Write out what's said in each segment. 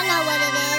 know what it is.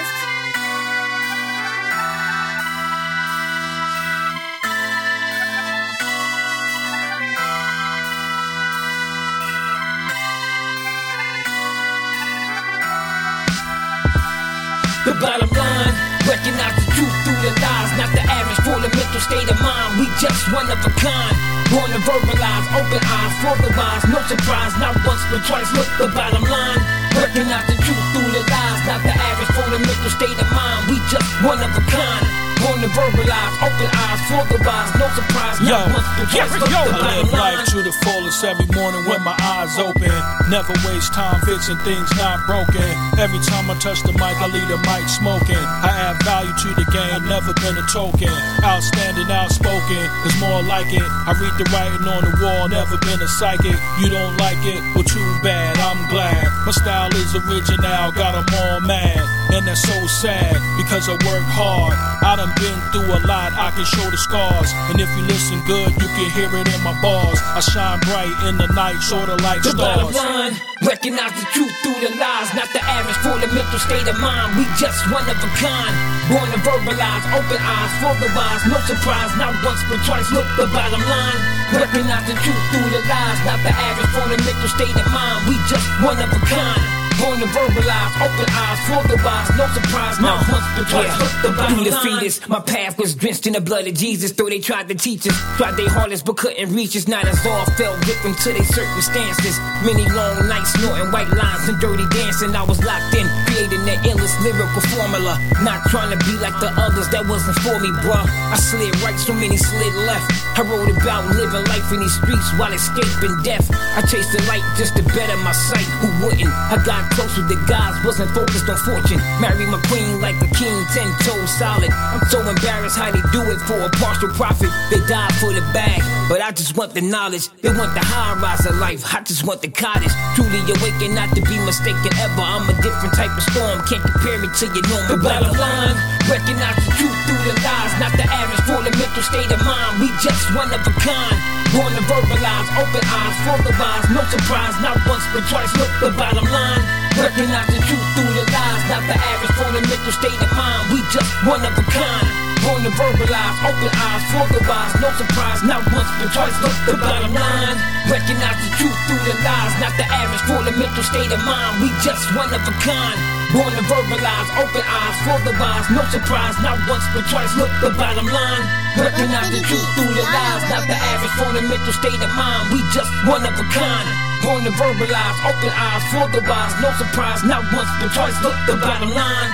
The bottom line, recognize the truth through the lies. Not the average for the mental state of mind. We just one of a kind. Born to verbalize, open eyes for the wise. No surprise, not once but twice. Look, the bottom line, recognize the truth through the lies. Not the average for the mental state of mind. We just one of a kind. Born to verbalize, open eyes for the wise. No surprise, not once but twice. Look, the I live life to the fullest every morning with my eyes open. Never waste time fixing things not broken. Every time I touch the mic, I leave the mic smoking. I add value to the game, never been a token. Outstanding, outspoken, there's more like it. I read the writing on the wall, never been a psychic. You don't like it? Well, too bad, I'm glad. My style is original, got them all mad. And that's so sad, because I work hard. I done been through a lot, I can show the scars. And if you listen good, you can hear it in my bars. I shine bright in the night, sorta like the stars. bottom line, recognize the truth through the lies. Not the average for the mental state of mind. We just one of a kind. Born to verbalize, open eyes for the wise. No surprise, not once but twice. Look, the bottom line, recognize the truth through the lies. Not the average for the mental state of mind. We just one of a kind. Born to verbalize, open eyes for the wise. No surprise, not once but twice. Look, the bottom line. Through the fetus, my path was drenched in the blood of Jesus. Though they tried to teach us, tried their hardest but couldn't reach us. Not as all fell victim to their circumstances. Many long nights snorting white lines and dirty dancing. I was locked in, creating the illest lyrical formula. Not trying to be like the others, that wasn't for me, bruh. I slid right, so many slid left. I wrote about living life in these streets while escaping death. I chased the light just to better my sight. Who wouldn't? I got closer to God, wasn't focused on fortune. Marry my queen like a king, 10 toes solid. I'm so embarrassed how they do it for a partial profit. They die for the bag, but I just want the knowledge. They want the high rise of life, I just want the cottage. Truly awakened, not to be mistaken ever. I'm a different type of storm, can't compare me to your normal. The bottom line, recognize the truth through the lies. Not the average for the mental state of mind. We just one of a kind. Born to verbalize, open eyes for the wise. No surprise, not once but twice. Look, the bottom line, recognize the truth through the lies. Not the average for the mental state of mind. We just one of a kind. Born to verbalize, open eyes for the wise. No surprise, not once but twice. Look, the bottom line, recognize the truth through the lies. Not the average for the mental state of mind. We just one of a kind. Born to verbalize, open eyes for the wise. No surprise, not once but twice. Look, the bottom line, recognize the truth through the lies. Not the average for the mental state of mind. We just one of a kind. Born to verbalize, open eyes for the wise. No surprise, not once but twice. Look, the bottom line.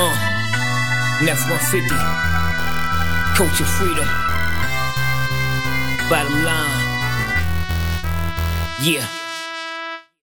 Neff 150, Coach of Freedom. Bottom line. Yeah.